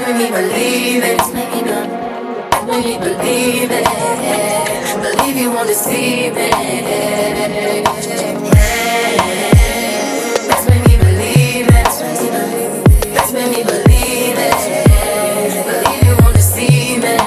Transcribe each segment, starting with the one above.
make me believe it. Let's make me believe it. Believe you won't deceive me. Let's make me believe it. Let's make me believe it. Believe you won't deceive me.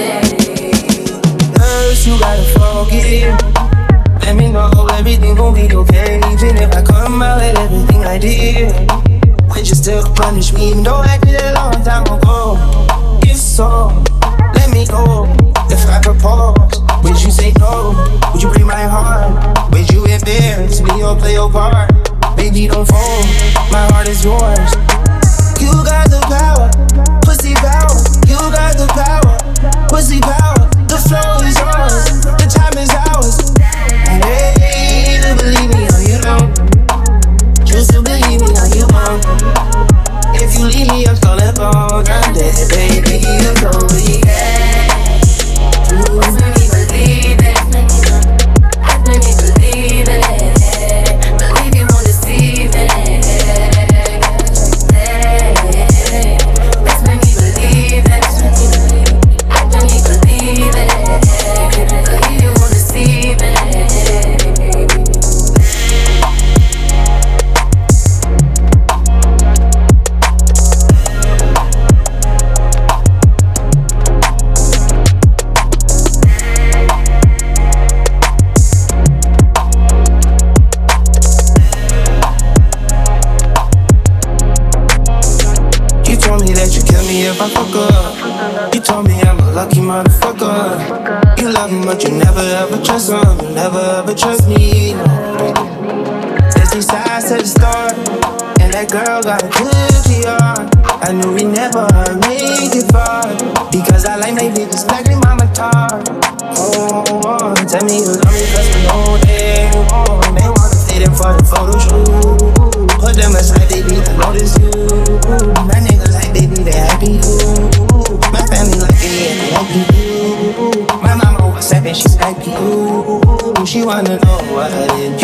First you gotta forgive. Let me know everything gon' be okay. Even if I come out with everything I did, would you still punish me even though I did it a long time ago? If so, let me go. If I propose, would you say no? Would you break my heart? Would you embarrass me or play your part? Baby, don't fold, my heart is yours. You got the power, pussy power. You got the power, pussy power. The flow is yours, the time is ours. Hey, you believe me or you don't. Just to believe me or you won't. If you leave me, I'm calling phone. I'm dead, baby, you know me. Let's make me believe it. Let's make me believe it. Believe you won't deceive me. Let's make me believe it. Let's make me believe it. Believe you won't deceive me. If I fuck up, you told me I'm a lucky motherfucker. You love me, but you never ever trust him. You never ever trust me. There's these sides to the start, and that girl got a good PR. I knew we never make it far because I like my bitches like me, mama tar. Oh, tell me you love me 'cause we know they want. They wanna stay there for the photo shoot. Put them aside, they need to notice you. My niggas like baby, they happy you. My family like they happy you. My mama was sapping, she Skype you. She wanna know what I did